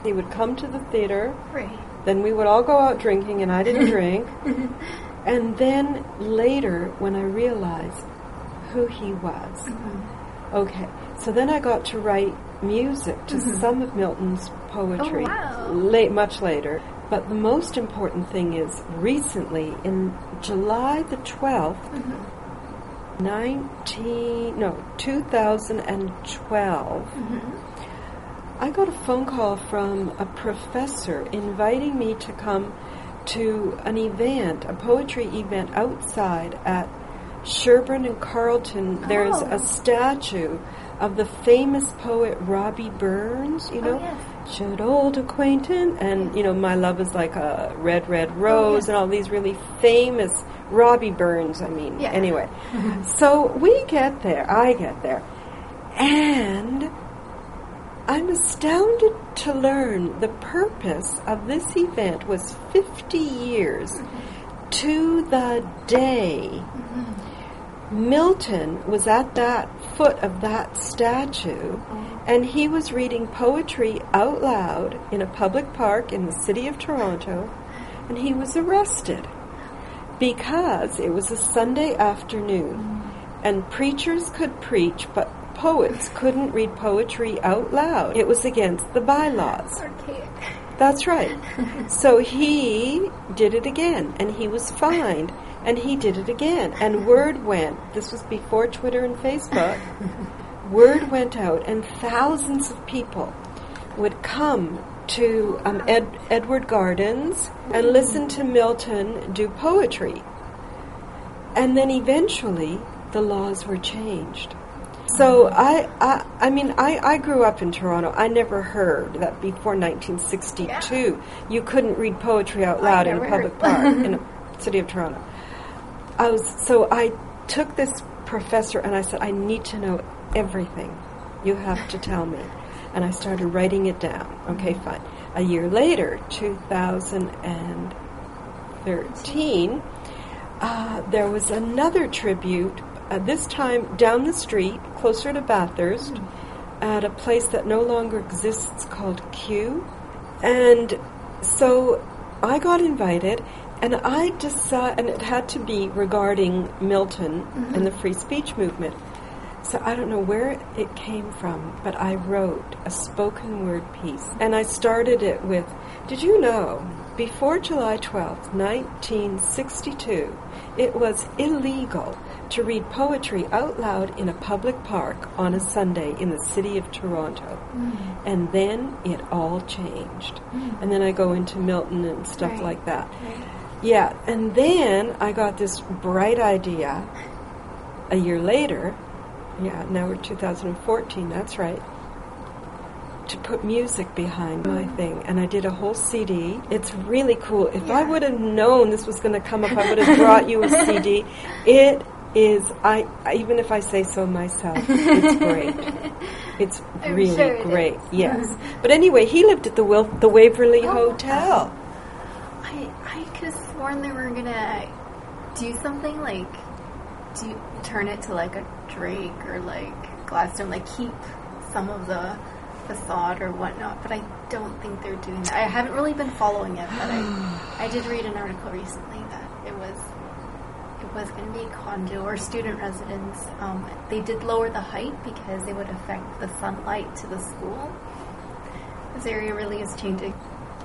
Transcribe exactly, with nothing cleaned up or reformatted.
He would come to the theater. Right. Then we would all go out drinking, and I didn't drink. And then later, when I realized who he was, Mm-hmm. okay, so then I got to write music to Mm-hmm. some of Milton's poetry, Oh, wow. late, much later. But the most important thing is, recently, in July the twelfth, Mm-hmm. nineteen, no, two thousand twelve, Mm-hmm. I got a phone call from a professor inviting me to come to an event, a poetry event outside at Sherburne and Carleton. There's Oh. a statue of the famous poet Robbie Burns, you know. Oh, yes. Should old acquaintance, and, you know, my love is like a red, red rose, yes. and all these really famous Robbie Burns, I mean. Yeah. Anyway, so we get there, I get there, and I'm astounded to learn the purpose of this event was fifty years to the day Milton was at that foot of that statue, and he was reading poetry out loud in a public park in the city of Toronto, and he was arrested because it was a Sunday afternoon, and preachers could preach, but poets couldn't read poetry out loud. It was against the bylaws. Archaic. That's right. So he did it again, and he was fined, and he did it again. And word went, this was before Twitter and Facebook, word went out, and thousands of people would come to um, Ed- Edward Gardens and listen to Milton do poetry. And then eventually, the laws were changed. So I, I, I mean, I, I grew up in Toronto. I never heard that before nineteen sixty-two Yeah. you couldn't read poetry out I loud in a never public heard. park in the city of Toronto. I was so I took this professor and I said, I need to know everything. You have to tell me. And I started writing it down. Okay, fine. A year later, two thousand thirteen, uh, there was another tribute. Uh, this time down the street, closer to Bathurst, at a place that no longer exists called Q. And so I got invited, and I decided, and it had to be regarding Milton Mm-hmm. and the free speech movement. So I don't know where it came from, but I wrote a spoken word piece. And I started it with, did you know, before July twelfth, nineteen sixty-two, it was illegal to read poetry out loud in a public park on a Sunday in the city of Toronto. Mm. And then it all changed. Mm. And then I go into Milton and stuff Right. like that. Right. Yeah, and then I got this bright idea a year later. Yeah, now we're two thousand fourteen, that's right. To put music behind my thing. And I did a whole C D. It's really cool. If I Yeah. would have known this was going to come up, I would have brought you a C D. It is, I even if I say so myself, it's great. It's I'm really sure it great, is. yes. But anyway, he lived at the Wil- the Waverly Oh, Hotel. I I could have sworn they were gonna do something like do turn it to like a Drake or like Gladstone, like keep some of the facade or whatnot. But I don't think they're doing that. I haven't really been following it, but I I did read an article recently that it was it was going to be a condo or student residence. Um, they did lower the height because it would affect the sunlight to the school. This area really is changing.